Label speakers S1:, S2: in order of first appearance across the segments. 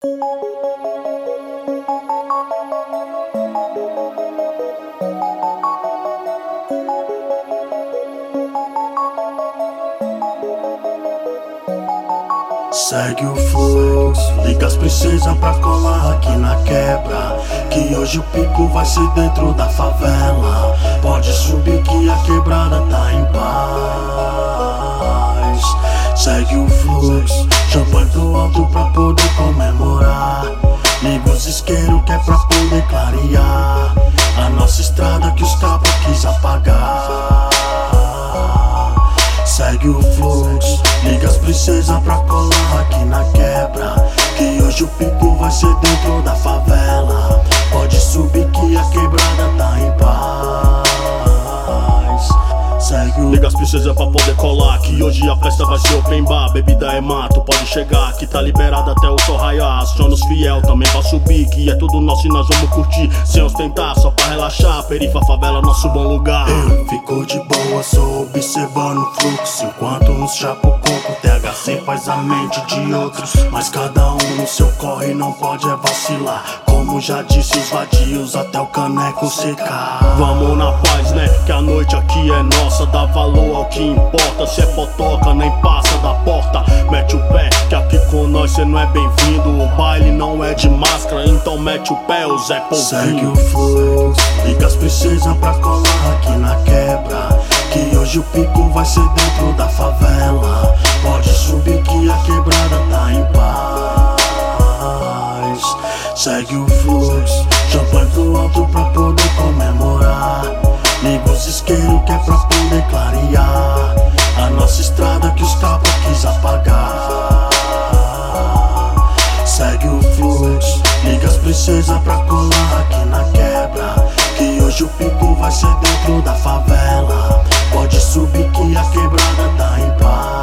S1: Segue o fluxo, liga as princesas pra colar aqui na quebra, que hoje o pico vai ser dentro da favela. Pode subir que a quebrada tá em paz. Segue o fluxo, champanhe pro alto pra poder comemorar. Liga os isqueiros que é pra poder clarear a nossa estrada que os cabos quis apagar. Segue o fluxo, liga as princesas pra colar aqui na quebra, que hoje o pico vai ser dentro da favela. Pode subir que a quebrada tá em paz. Segue o...
S2: Liga as princesas pra poder colar, que hoje a festa vai ser open bar. Bebida é mato, pode chegar, que tá liberado até o sol raiar. Aciona os fiel também pra subir, que é tudo nosso e nós vamos curtir, sem ostentar, só pra relaxar. Perifa, favela, nosso bom lugar.
S1: Eu fico de boa, só observando o fluxo, enquanto uns chapa o coco, THC faz a mente de outros. Mas cada um no seu corre, não pode é vacilar. Como já disse os vadios, até o caneco secar.
S2: Vamos na paz, né, que a noite aqui é nossa. Dá valor ao que importa, se é potoca nem passa da porta. Mete o pé, que aqui com nós cê não é bem-vindo. O baile não é de máscara, então mete o pé, o Zé Polvinho.
S1: Segue o fluxo, liga as princesas pra colar aqui na quebra, que hoje o pico vai ser dentro da favela. Pode subir que a quebrada tá em paz. Segue o fluxo, champanhe pro alto pra poder comemorar. Liga os isqueiros que é pra poder clarear a nossa estrada que os cabos quis apagar. Segue o fluxo, liga as princesas pra colar aqui na quebra, que hoje o pico vai ser dentro da favela. Pode subir que a quebrada tá em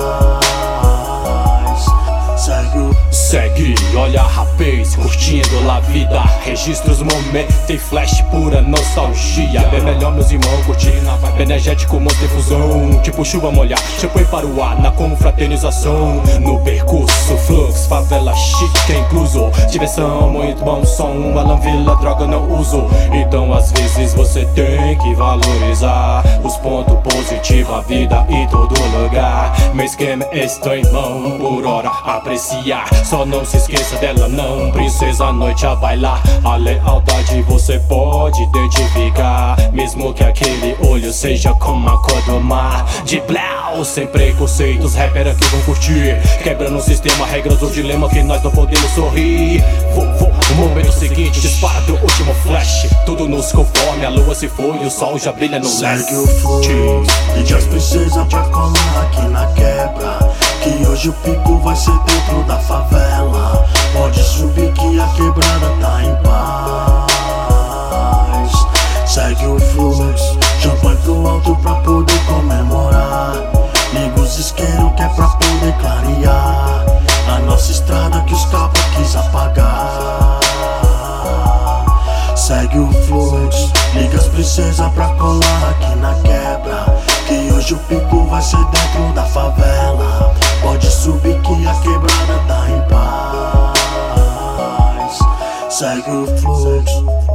S1: paz.
S3: Segue, olha a rapaz, curtindo la vida. Registra os momentos, tem flash, pura nostalgia. Bem melhor meus irmãos curtir na vibe energético, monstro e fusão. Tipo chuva molhar, champanhe para o ar, na confraternização. No percurso, fluxo, favela chique é incluso. Diversão, muito bom som, Alan Villa, droga não uso. Então às vezes você tem que valorizar os pontos positivos, a vida e todo lugar. Meu esquema está em mão, por hora apreciar. Só não se esqueça dela não, princesa à noite a bailar. A lealdade você pode identificar, mesmo que aquele olho seja como a cor do mar. De blau, sem preconceitos, rapper aqui vão curtir, quebrando o sistema, regras do dilema que nós não podemos sorrir. O momento seguinte, dispara do último flash, tudo nos conforme, a lua se foi e o sol já brilha no leste.
S1: Segue o fluxo, liga as princesas pra colar aqui na quebra, que hoje o pico vai ser dentro da favela. Pode subir que a quebrada tá em paz. Segue o fluxo, champanhe pro alto pra poder comemorar. Liga os isqueiros que é pra poder clarear a nossa estrada que os cabos quis apagar. Segue o fluxo, liga as princesas pra colar aqui na quebra, que hoje o pico vai ser dentro da favela. Pode subir que a quebrada tá em paz. Segue o fluxo.